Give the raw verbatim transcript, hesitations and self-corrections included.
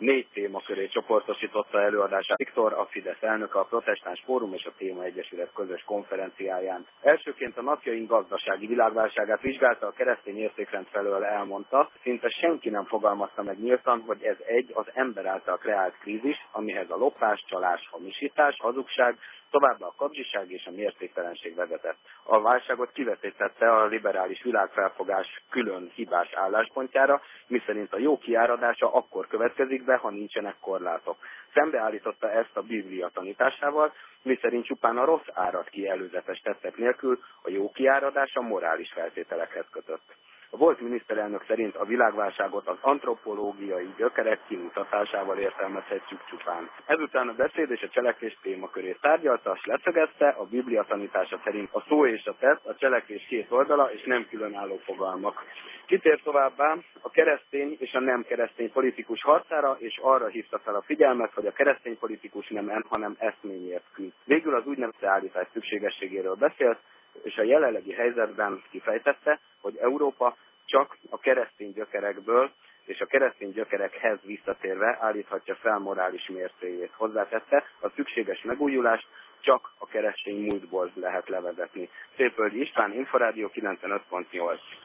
Négy témaköré csoportosította előadását Viktor, a Fidesz elnöke a Protestáns Fórum és a Téma Egyesület közös konferenciáján. Elsőként a napjaink gazdasági világválságát vizsgálta, a keresztény értékrend felől elmondta, szinte senki nem fogalmazta meg nyíltan, hogy ez egy az ember által kreált krízis, amihez a lopás, csalás, hamisítás, hazugság, továbbá a kapzsiság és a mértéktelenség vezetett. A válságot kivetítette a liberális világfelfogás külön hibás álláspontjára, miszerint a jó kiáradása akkor következik be, ha nincsenek korlátok. Szembeállította ezt a Biblia tanításával, miszerint csupán a rossz árad ki előzetes tettek nélkül, a jó kiáradása morális feltételekhez kötött. A volt miniszterelnök szerint a világválságot az antropológiai gyökerek kimutatásával értelmezhetjük csupán. Ezután a beszéd és a cselekvés témakörét tárgyalta, s leszögezte, a Biblia tanítása szerint a szó és a tett, a cselekvés két oldala és nem különálló fogalmak. Kitér továbbá a keresztény és a nem keresztény politikus harcára, és arra hívta fel a figyelmet, hogy a keresztény politikus nem en, hanem eszményért küzd. Végül az úgynevezett állítás szükségességéről beszélt, és a jelenlegi helyzetben kifejtette, hogy Európa csak a keresztény gyökerekből és a keresztény gyökerekhez visszatérve állíthatja fel morális mércéjét. Hozzátette, a szükséges megújulást csak a keresztény múltból lehet levezetni. Szépvölgyi István, Inforádió kilencvenöt pont nyolc.